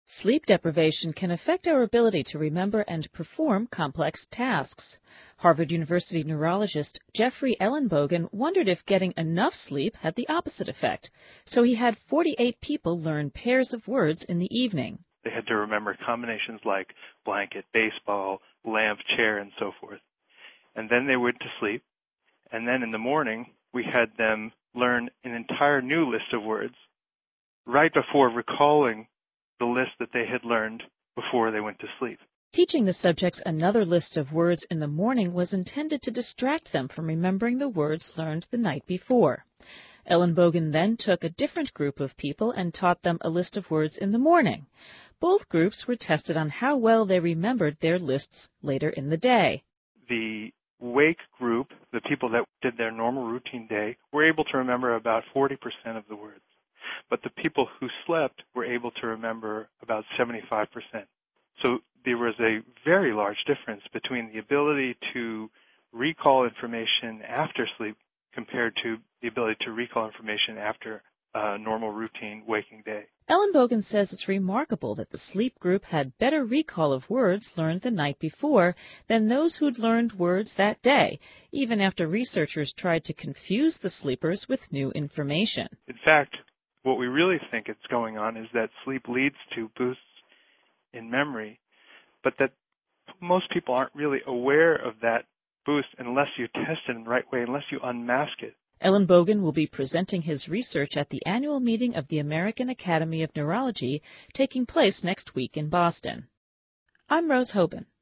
Sleep deprivation can affect our ability to remember and perform complex tasks. Harvard University neurologist Jeffrey Ellenbogen wondered if getting enough sleep had the opposite effect, so he had 48 people learn pairs of words in the evening. They had to remember combinations like blanket, baseball, lamp, chair, and so forth. And then they went to sleep, and then in the morning we had them learn an entire new list of words right before recalling the list that they had learned before they went to sleep. Teaching the subjects another list of words in the morning was intended to distract them from remembering the words learned the night before. Ellenbogen then took a different group of people and taught them a list of words in the morning. Both groups were tested on how well they remembered their lists later in the day. The wake group, the people that did their normal routine day, were able to remember about 40% of the words. But the people who slept were able to remember about 75%. So there was a very large difference between the ability to recall information after sleep compared to the ability to recall information after a normal routine waking day. Ellenbogen says it's remarkable that the sleep group had better recall of words learned the night before than those who'd learned words that day, even after researchers tried to confuse the sleepers with new information. In fact, what we really think is going on is that sleep leads to boosts in memory, but that most people aren't really aware of that boost unless you test it in the right way, unless you unmask it. Ellenbogen will be presenting his research at the annual meeting of the American Academy of Neurology taking place next week in Boston. I'm Rose Hoban.